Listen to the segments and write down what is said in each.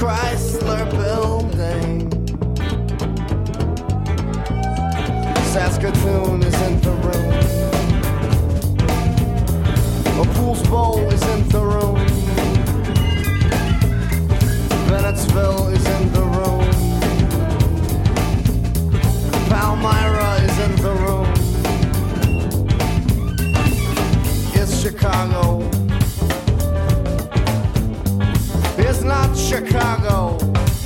Chrysler building. Saskatoon is in the room. A Pools Bowl is in the room. Bennettsville is in the room. Palmyra is in the room. It's Chicago. It's not Chicago.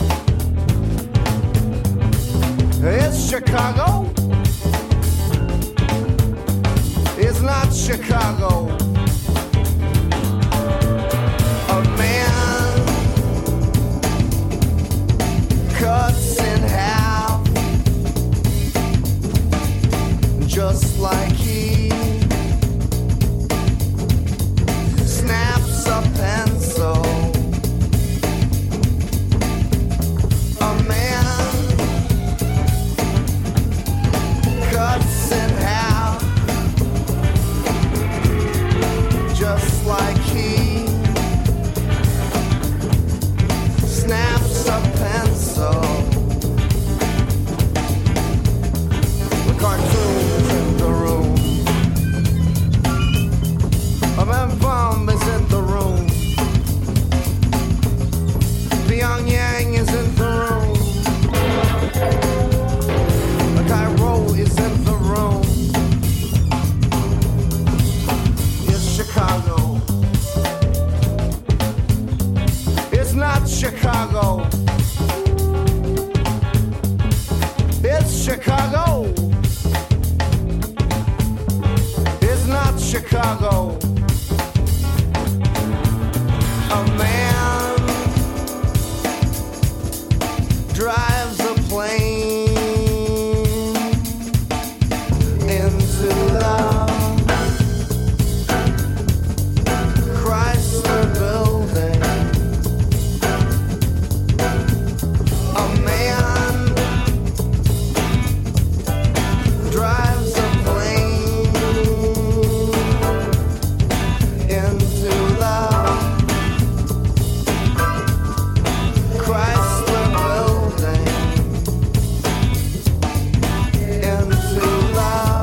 It's Chicago. It's not Chicago. A man cuts in half, just like he snaps a pencil. A man cuts in half, just like he snaps a pencil. The cartoon is in the room. A man bomb is in the room. Pyongyang is in the room. A Cairo is in the room. It's Chicago. It's not Chicago. It's Chicago. It's not Chicago. A man drives a plane into the Chrysler building. A man drives a plane into the Chrysler building. Into the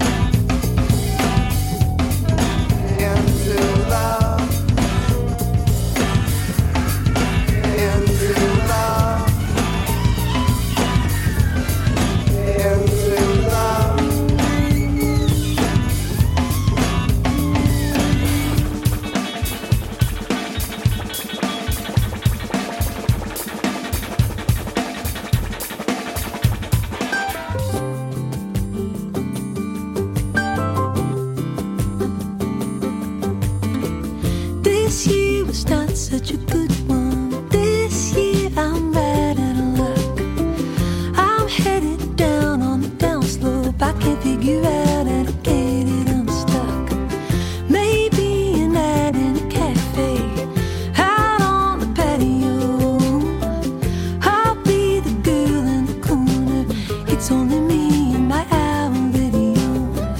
This year was not such a good one. This year I'm right out of luck. I'm headed down on the down slope. I can't figure out how to get it unstuck. Maybe a night in a cafe, out on the patio. I'll be the girl in the corner. It's only me and my album videos.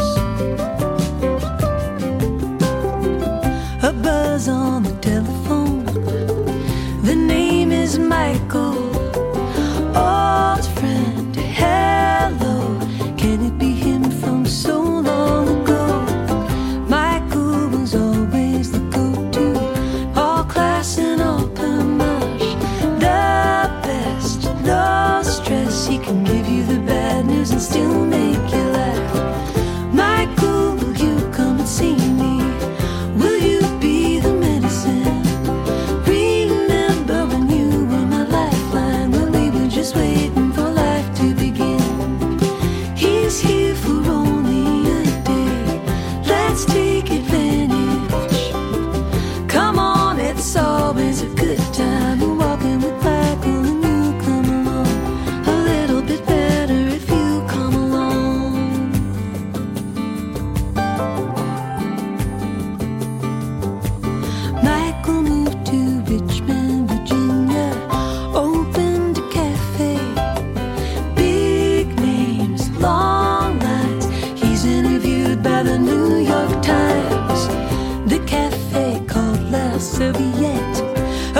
A buzz on the telephone. The name is Michael. Old friend, hello. Can it be him from so long ago? Michael was always the go-to. All class and all panache. The best, no stress. He can give you the bad news and still make you laugh. Michael, will you come and see me? Will you be the medicine? Remember when you were my life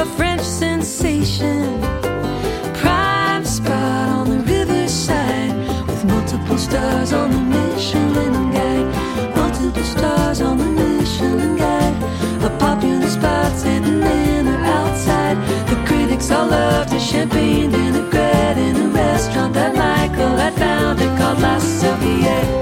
French sensation, prime spot on the riverside, with multiple stars on the Michelin guide, multiple stars on the Michelin guide. A popular spot sitting in or outside. The critics all loved his champagne vinaigrette in a restaurant that Michael had founded called La Serviette.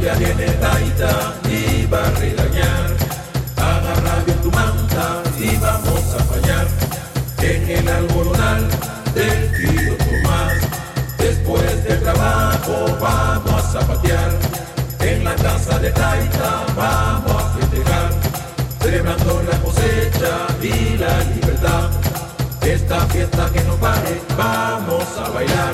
Allá viene Taita y va a regañar. Agarra bien tu manta y vamos a fallar en el algodonal del tío Tomás. Después del trabajo vamos a zapatear en la casa de Taita, vamos a festejar, celebrando la cosecha y la libertad. Esta fiesta que no pare, vamos a bailar.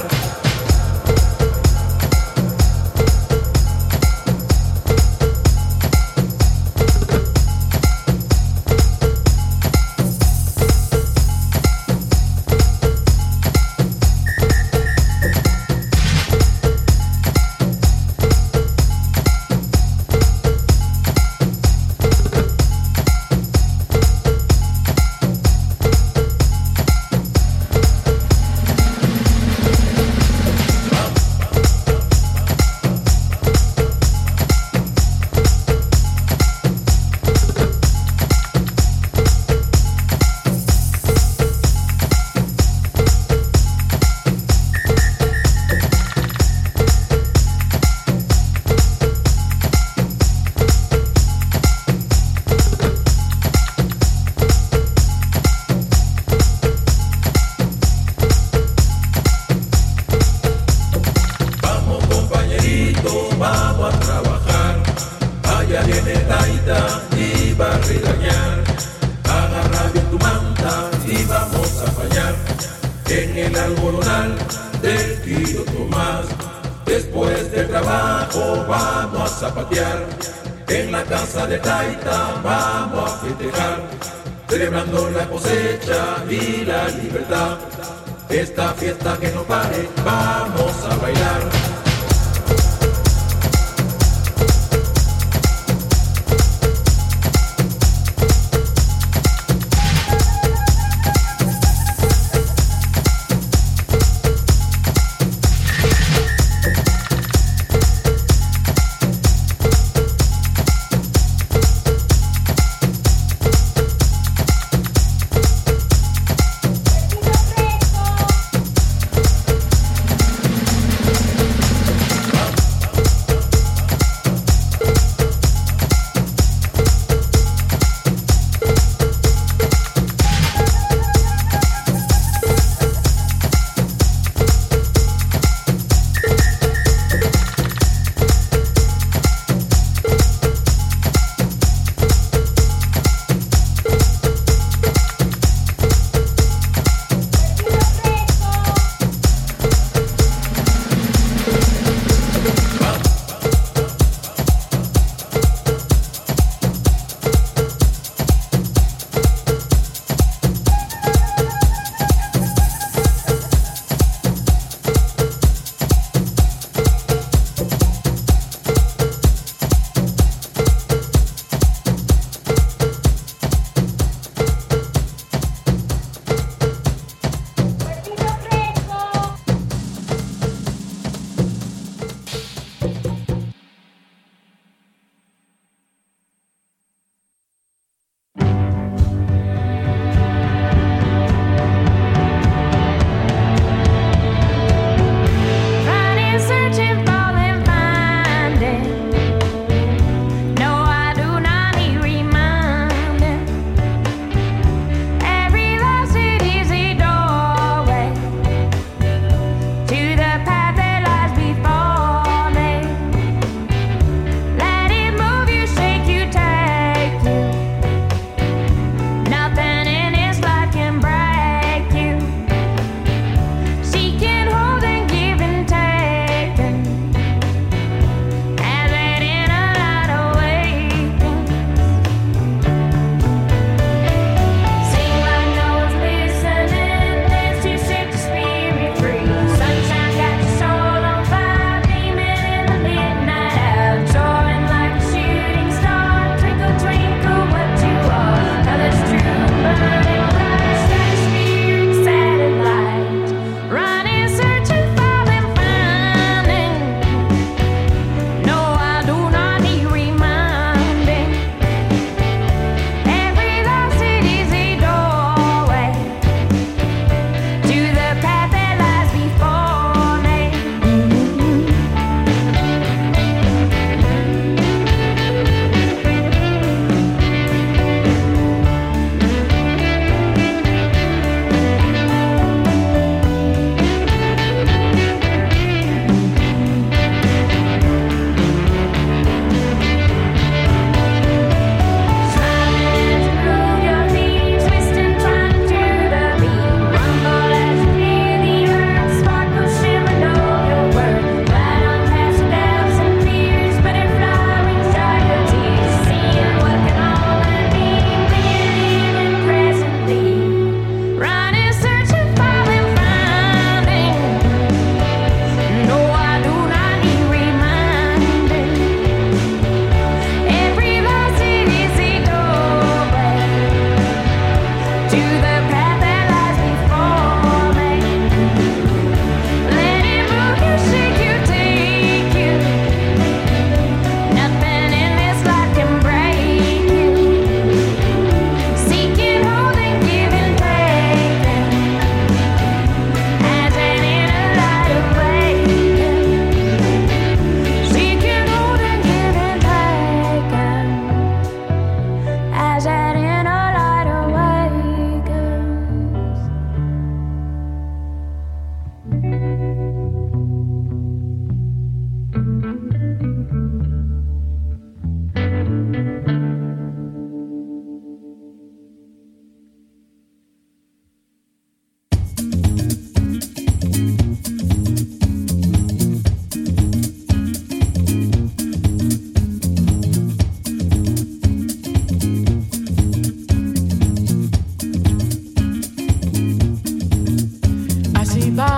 Vamos a trabajar, allá viene Taita y va a regañar. Agarra bien tu manta y vamos a fallar en el algodonal del tío Tomás. Después del trabajo vamos a zapatear en la casa de Taita, vamos a festejar, celebrando la cosecha y la libertad. Esta fiesta que no pare, vamos a bailar.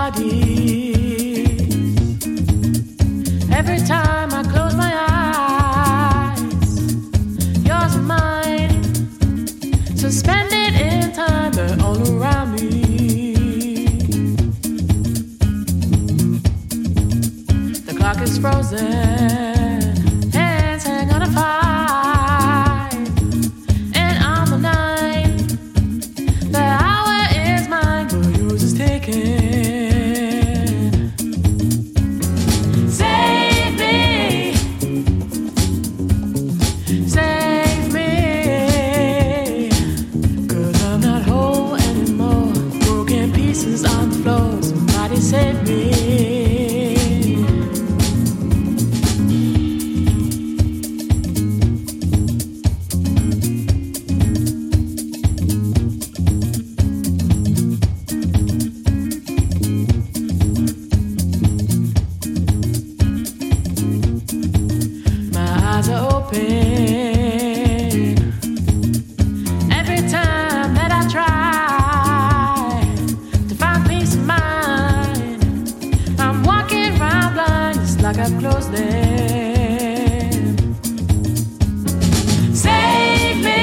Every time I close my eyes, yours and mine, suspended in time, they're all around me. The clock is frozen, hands hang on a 5, and I'm the 9. The hour is mine, but yours is taken. Save me. My eyes are open. Every time that I try to find peace of mind, I'm walking around blind, it's like I've closed them. Save me,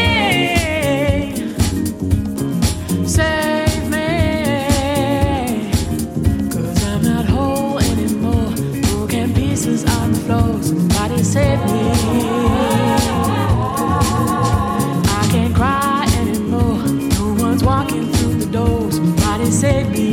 save me, 'cause I'm not whole anymore. Broken pieces on the floor, somebody save me. I can't cry anymore, no one's walking through the door, somebody save me.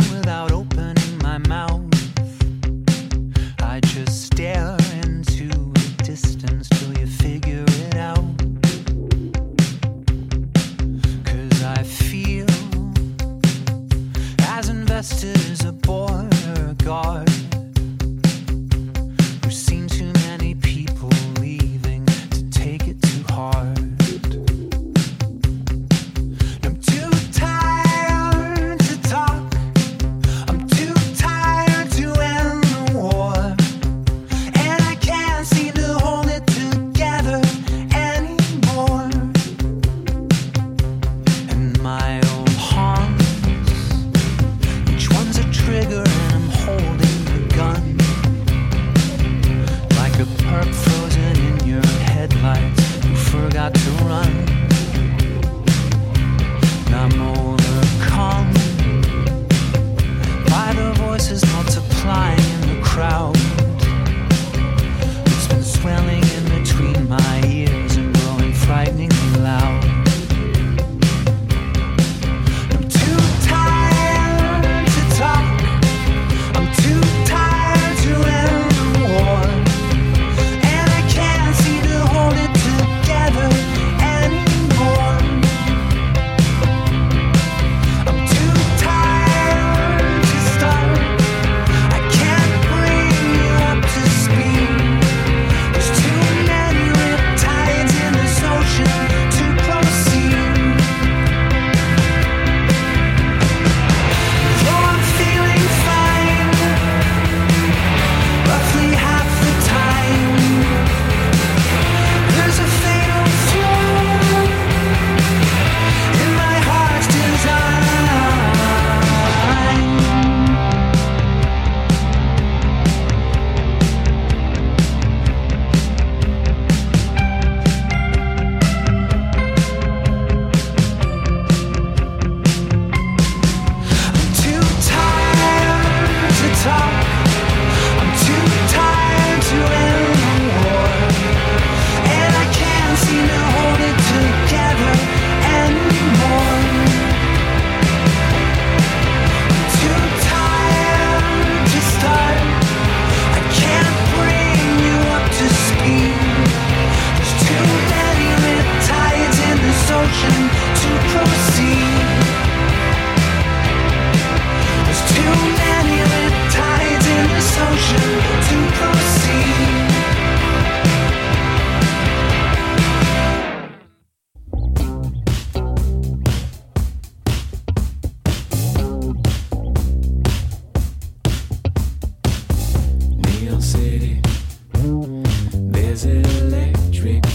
Stare into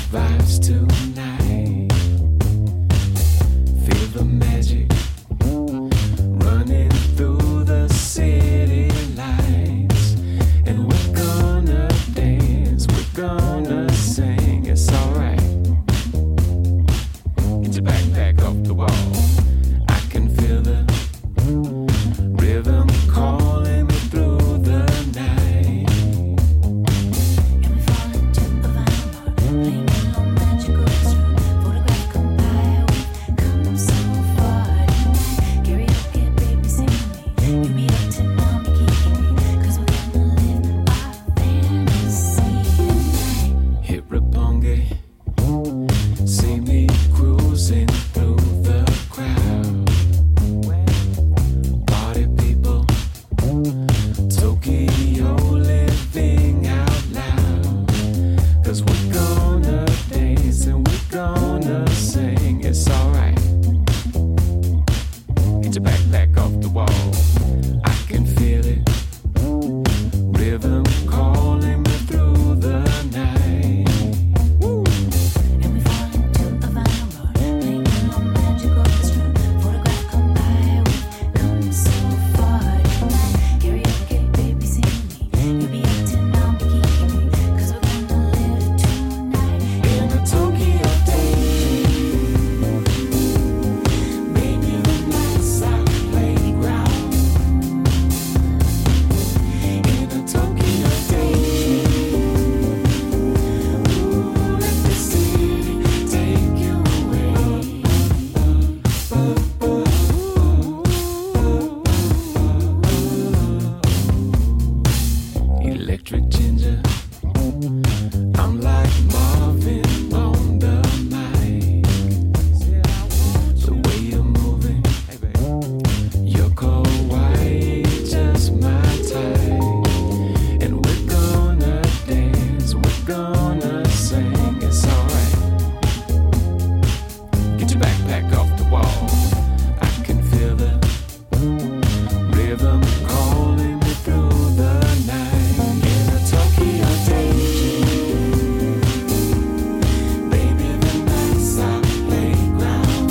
vibes tonight. Feel the magic running through the city lights. And we're gonna dance, we're gonna sing, it's alright. Get your backpack off the wall. I can feel the rhythm calling me through the night. And we fall into a vinyl bar, playing a magical instrument. Photograph come by, we've come so far tonight. Karaoke, baby, sing with me. You meet up to now, bikini, 'cause we're gonna live our fantasy tonight. Hit Rapongi, see me cruising through the crowd. Party people, Tokyo living out loud. 'Cause we're gonna dance and we're gonna sing, it's alright. Get your backpack off the wall. I can feel it. Rhythm calling me through the night. And we fall into a vinyl bar, playing a magical instrument. Photograph come by, we've come so far tonight. Karaoke, baby, sing with me. You be up to now, bikini, 'cause we're gonna live tonight. In a Tokyo daydream, baby, the night's our playground. In a Tokyo daydream, ooh, let the city take you away. Electric ginger, I'm like Marvin on the mic. The way you're moving, you're kawaii, just my type. And we're gonna dance, we're gonna sing, it's alright. Get your backpack off the wall. I can feel the rhythm calling me through the night. In a Tokyo daydream, baby, the night's our playground.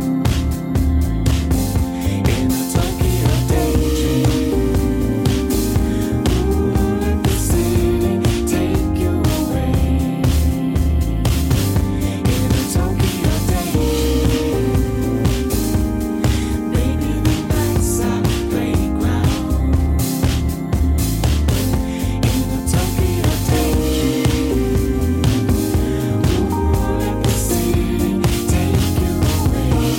In a Tokyo daydream, ooh, let the city take you away. In a Tokyo daydream, baby, the night's our playground. In a Tokyo daydream, ooh, let the city take you away.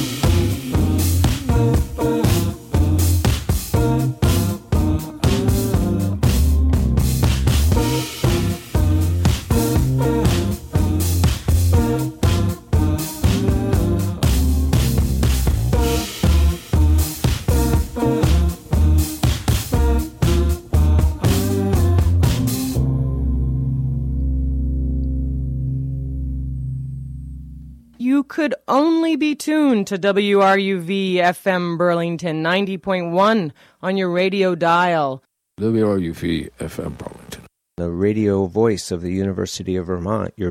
You could only be tuned to WRUV FM Burlington 90.1 on your radio dial. WRUV FM Burlington. The radio voice of the University of Vermont, your